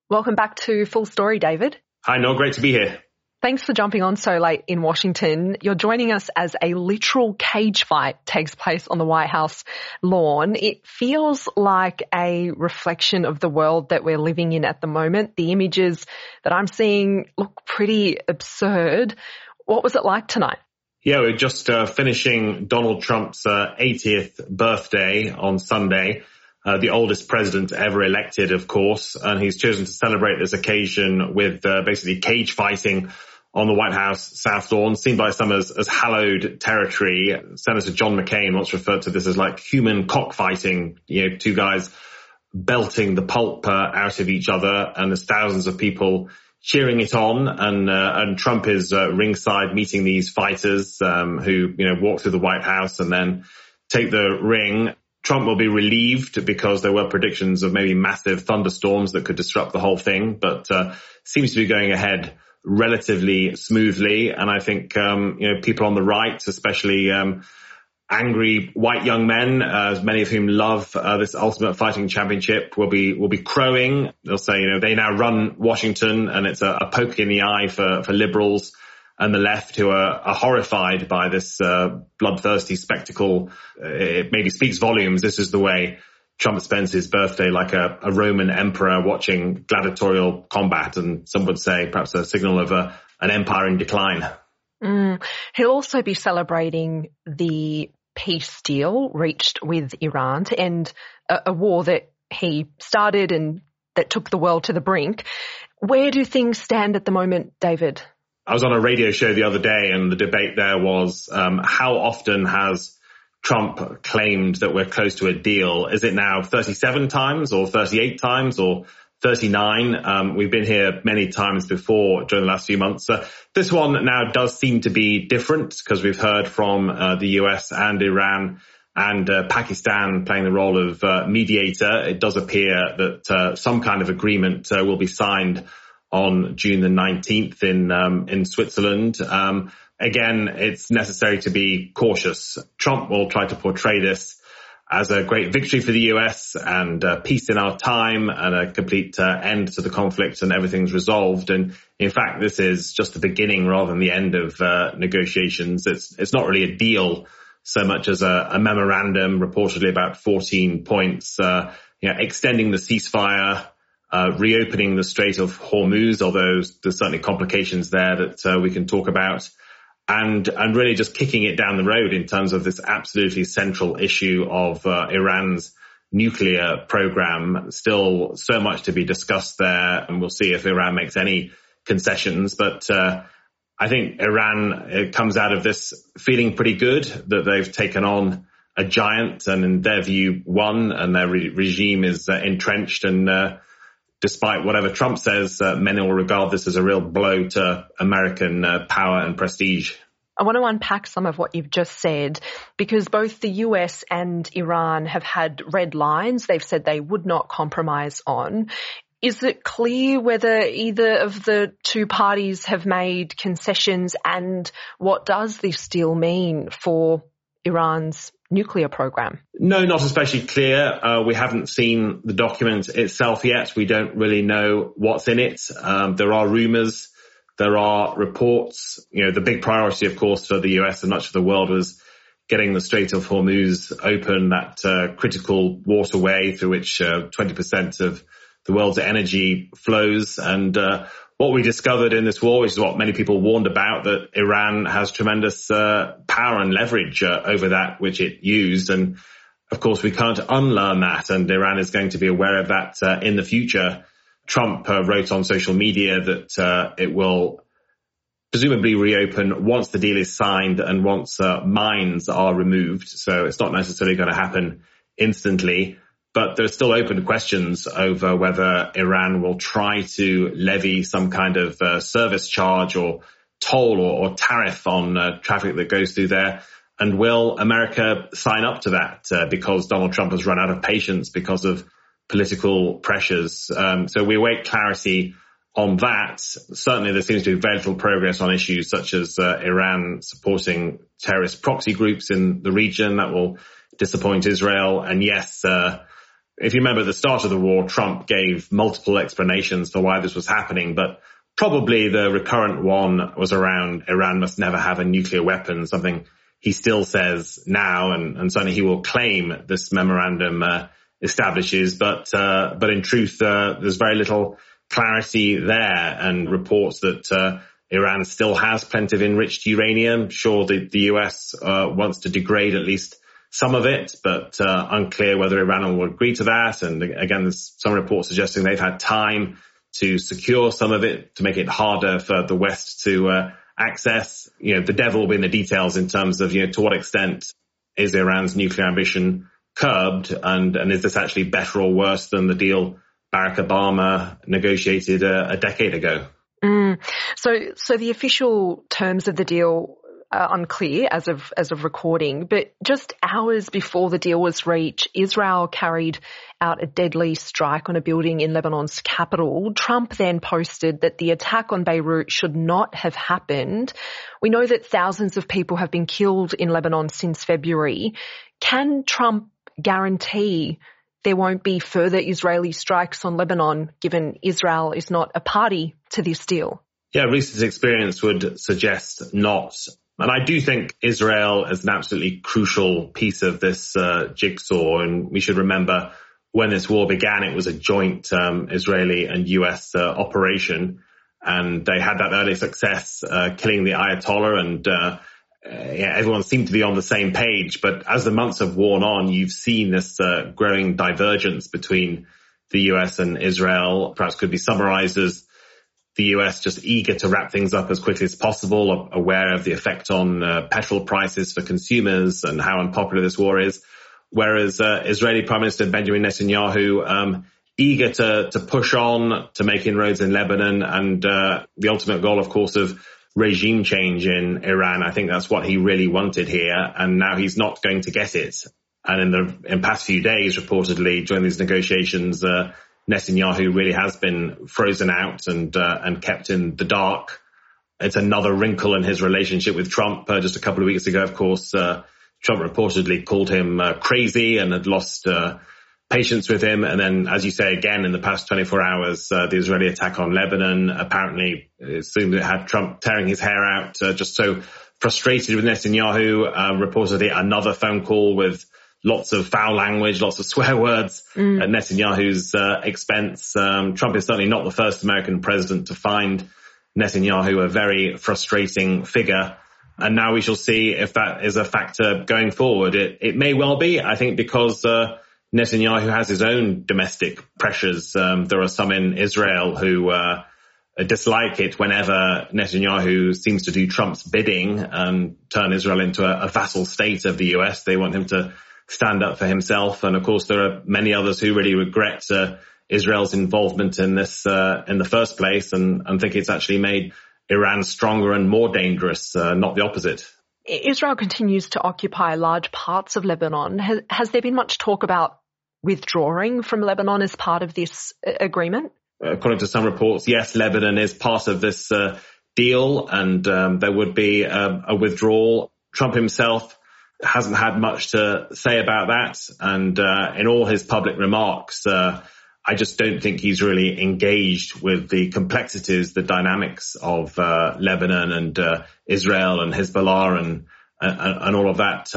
Welcome back to Full Story, David. Hi, Noel. Great to be here. Thanks for jumping on so late in Washington. You're joining us as a literal cage fight takes place on the White House lawn. It feels like a reflection of the world that we're living in at the moment. The images that I'm seeing look pretty absurd. What was it like tonight? Yeah, we're just finishing Donald Trump's 80th birthday on Sunday. The oldest president ever elected, of course, and he's chosen to celebrate this occasion with basically cage fighting on the White House South Lawn, seen by some as hallowed territory. Senator John McCain once referred to this as like human cockfighting, two guys belting the pulp out of each other, and there's thousands of people cheering it on, and Trump is ringside meeting these fighters who walk through the White House and then take the ring. Trump will be relieved because there were predictions of maybe massive thunderstorms that could disrupt the whole thing, but seems to be going ahead relatively smoothly. And I think, people on the right, especially angry white young men, many of whom love this Ultimate Fighting Championship, will be crowing. They'll say, they now run Washington, and it's a poke in the eye for liberals and the left, who are horrified by this bloodthirsty spectacle. It maybe speaks volumes. This is the way Trump spends his birthday, like a Roman emperor watching gladiatorial combat, and some would say perhaps a signal of an empire in decline. He'll also be celebrating the peace deal reached with Iran to end a war that he started and that took the world to the brink. Where do things stand at the moment, David? I was on a radio show the other day, and the debate there was how often has Trump claimed that we're close to a deal? Is it now 37 times or 38 times or 39? We've been here many times before during the last few months. This one now does seem to be different because we've heard from the US and Iran and Pakistan playing the role of mediator. It does appear that some kind of agreement will be signed on June the 19th in Switzerland. Again, it's necessary to be cautious. Trump will try to portray this as a great victory for the US and peace in our time and a complete end to the conflict and everything's resolved. And in fact, this is just the beginning rather than the end of negotiations. It's not really a deal so much as a memorandum, reportedly about 14 points, extending the ceasefire, reopening the Strait of Hormuz, although there's certainly complications there that we can talk about, and really just kicking it down the road in terms of this absolutely central issue of Iran's nuclear program. Still so much to be discussed there, and we'll see if Iran makes any concessions. But I think Iran comes out of this feeling pretty good that they've taken on a giant and in their view won, and their regime is entrenched, and despite whatever Trump says, many will regard this as a real blow to American power and prestige. I want to unpack some of what you've just said, because both the US and Iran have had red lines they've said they would not compromise on. Is it clear whether either of the two parties have made concessions, and what does this deal mean for Iran's nuclear program? No, not especially clear. We haven't seen the document itself yet. We don't really know what's in it. There are rumors. There are reports. The big priority, of course, for the US and much of the world was getting the Strait of Hormuz open, that critical waterway through which 20% of the world's energy flows. And what we discovered in this war, which is what many people warned about, that Iran has tremendous power and leverage over that which it used. And of course, we can't unlearn that, and Iran is going to be aware of that in the future. Trump wrote on social media that it will presumably reopen once the deal is signed and once mines are removed. So it's not necessarily going to happen instantly. But there's still open questions over whether Iran will try to levy some kind of service charge or toll or tariff on traffic that goes through there. And will America sign up to that because Donald Trump has run out of patience because of political pressures? So we await clarity on that. Certainly there seems to be very little progress on issues such as Iran supporting terrorist proxy groups in the region. That will disappoint Israel. And yes, If you remember at the start of the war, Trump gave multiple explanations for why this was happening, but probably the recurrent one was around Iran must never have a nuclear weapon, something he still says now, and certainly he will claim this memorandum establishes. But in truth, there's very little clarity there, and reports that Iran still has plenty of enriched uranium. Sure, the US wants to degrade at least some of it, but unclear whether Iran will agree to that. And again, there's some reports suggesting they've had time to secure some of it, to make it harder for the West to access. The devil will be in the details in terms of, to what extent is Iran's nuclear ambition curbed, and is this actually better or worse than the deal Barack Obama negotiated a decade ago? So the official terms of the deal are unclear as of recording, but just hours before the deal was reached, Israel carried out a deadly strike on a building in Lebanon's capital. Trump then posted that the attack on Beirut should not have happened. We know that thousands of people have been killed in Lebanon since February. Can Trump guarantee there won't be further Israeli strikes on Lebanon, given Israel is not a party to this deal? Yeah, recent experience would suggest not. And I do think Israel is an absolutely crucial piece of this jigsaw. And we should remember when this war began, it was a joint Israeli and US operation. And they had that early success killing the Ayatollah, and everyone seemed to be on the same page. But as the months have worn on, you've seen this growing divergence between the US and Israel. Perhaps could be summarized as the US just eager to wrap things up as quickly as possible, aware of the effect on petrol prices for consumers and how unpopular this war is. Whereas Israeli Prime Minister Benjamin Netanyahu, eager to push on, to make inroads in Lebanon, and the ultimate goal, of course, of regime change in Iran. I think that's what he really wanted here, and now he's not going to get it. And in past few days, reportedly, during these negotiations, Netanyahu really has been frozen out and kept in the dark. It's another wrinkle in his relationship with Trump. Just a couple of weeks ago, of course, Trump reportedly called him crazy and had lost patience with him. And then, as you say, again, in the past 24 hours, the Israeli attack on Lebanon, apparently it seemed it had Trump tearing his hair out, just so frustrated with Netanyahu. Reportedly another phone call with lots of foul language, lots of swear words at Netanyahu's expense. Trump is certainly not the first American president to find Netanyahu a very frustrating figure. And now we shall see if that is a factor going forward. It may well be, I think, because Netanyahu has his own domestic pressures. There are some in Israel who dislike it whenever Netanyahu seems to do Trump's bidding and turn Israel into a vassal state of the US. They want him to stand up for himself. And of course, there are many others who really regret Israel's involvement in this in the first place, and think it's actually made Iran stronger and more dangerous, not the opposite. Israel continues to occupy large parts of Lebanon. Has there been much talk about withdrawing from Lebanon as part of this agreement? According to some reports, yes, Lebanon is part of this deal, and there would be a withdrawal. Trump himself hasn't had much to say about that. And in all his public remarks, I just don't think he's really engaged with the complexities, the dynamics of Lebanon and Israel and Hezbollah and all of that.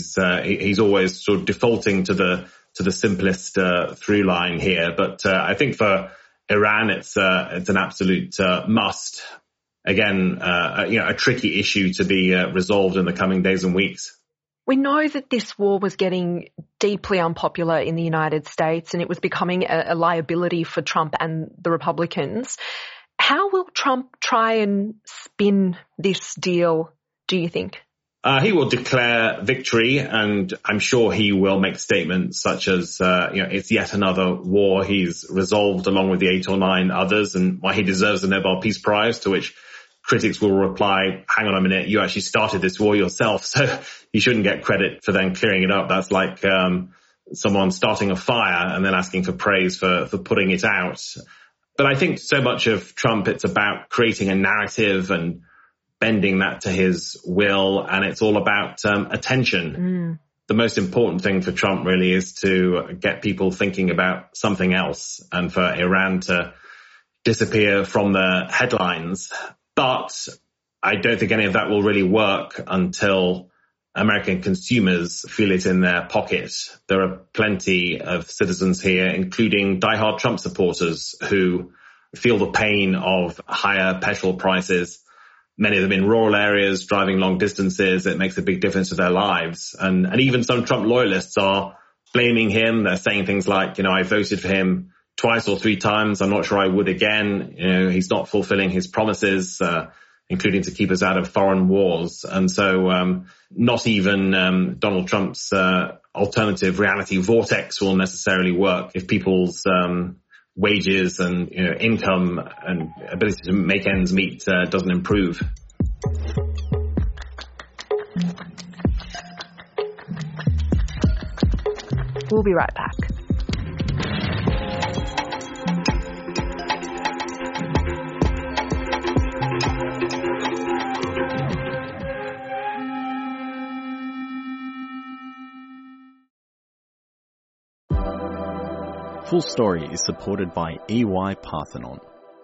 He's always sort of defaulting to the simplest through line here. But I think for Iran, it's an absolute must. Again, a tricky issue to be resolved in the coming days and weeks. We know that this war was getting deeply unpopular in the United States, and it was becoming a liability for Trump and the Republicans. How will Trump try and spin this deal, do you think? He will declare victory, and I'm sure he will make statements such as, it's yet another war he's resolved along with the 8 or 9 others, and why he deserves the Nobel Peace Prize, to which critics will reply, hang on a minute, you actually started this war yourself, so you shouldn't get credit for then clearing it up. That's like someone starting a fire and then asking for praise for putting it out. But I think so much of Trump, it's about creating a narrative and bending that to his will, and it's all about attention. the most important thing for Trump really is to get people thinking about something else and for Iran to disappear from the headlines. But I don't think any of that will really work until American consumers feel it in their pocket. There are plenty of citizens here, including diehard Trump supporters, who feel the pain of higher petrol prices. Many of them in rural areas, driving long distances. It makes a big difference to their lives. And even some Trump loyalists are blaming him. They're saying things like, I voted for him twice or three times. I'm not sure I would again. He's not fulfilling his promises, including to keep us out of foreign wars. And so not even Donald Trump's alternative reality vortex will necessarily work if people's wages and income and ability to make ends meet doesn't improve. We'll be right back. Full Story is supported by EY Parthenon.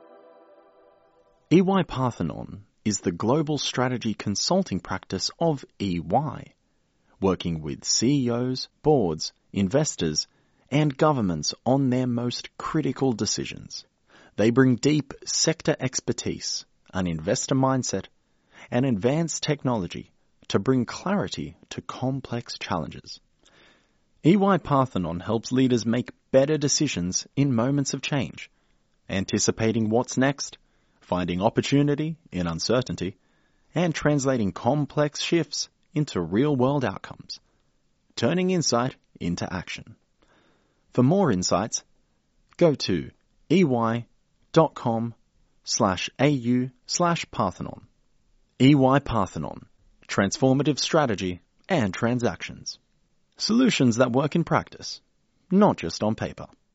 EY Parthenon is the global strategy consulting practice of EY, working with CEOs, boards, investors, and governments on their most critical decisions. They bring deep sector expertise, an investor mindset, and advanced technology to bring clarity to complex challenges. EY Parthenon helps leaders make better decisions in moments of change, anticipating what's next, finding opportunity in uncertainty, and translating complex shifts into real-world outcomes, turning insight into action. For more insights, go to ey.com/au/Parthenon. EY Parthenon, transformative strategy and transactions. Solutions that work in practice, not just on paper.